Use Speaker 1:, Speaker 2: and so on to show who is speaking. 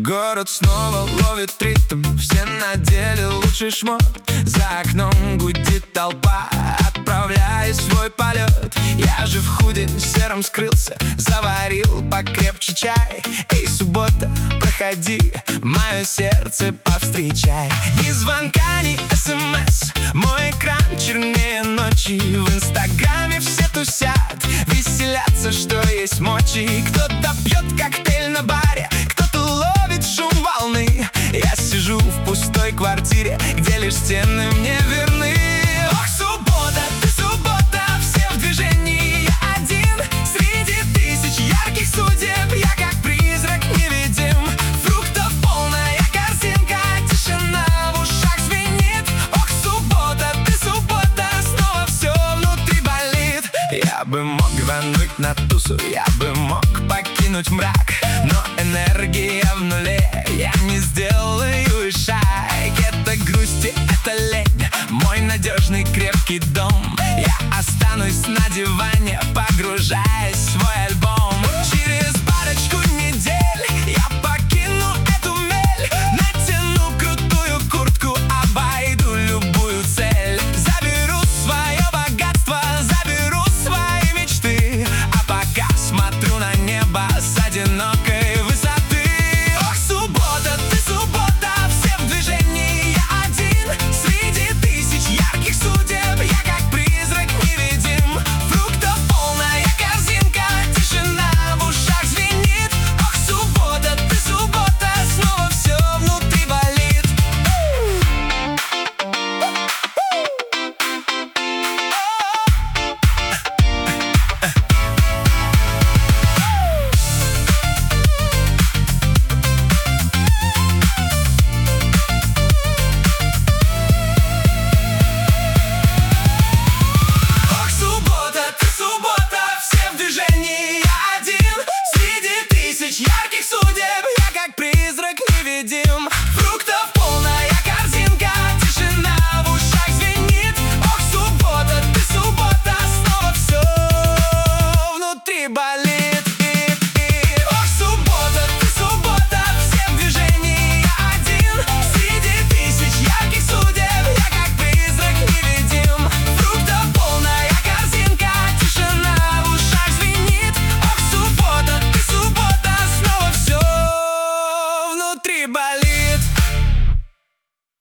Speaker 1: Город снова ловит ритм, все надели лучший шмот. За окном гудит толпа, отправляя свой полет. Я же в худи сером скрылся, заварил покрепче чай. Эй, суббота, проходи, мое сердце повстречай. Ни звонка, ни СМС, мой экран чернее ночи. В инстаграме все тусят, веселятся, что есть мочи. Кто-то пьет коктейль на баре, кто-то ловит шум волны. Я сижу в пустой квартире, где лишь стены мне верны. Ох, суббота, ты суббота, все в движении, я один среди тысяч ярких судеб. Я как призрак невидим, фруктов полная корзинка, тишина в ушах звенит. Ох, суббота, ты суббота, снова все внутри болит. Я бы мог рвануть на тусу, я бы мог покинуть мрак, но энергия в нуле, я не сделаю шаг. Это грусть и это лень, мой надежный крепкий дом. Я останусь на диване, погружаясь в свой альбом. Через парочку недель я покину эту мель, натяну крутую куртку, обойду любую цель. Заберу свое богатство, заберу свои мечты, а пока смотрю на небо с одинокой высоты. Ох, суббота, ты суббота, все в движении, я один среди тысяч ярких судеб. Я как призрак невидим, фруктов полная корзинка, тишина в ушах звенит. Ох, суббота, ты суббота, снова все внутри болит. Ох, суббота, ты суббота, все в движении, я один среди тысяч ярких судеб. Я как призрак невидим, фруктов полная корзинка, тишина в ушах звенит. Ох, суббота, ты суббота, снова все внутри болит.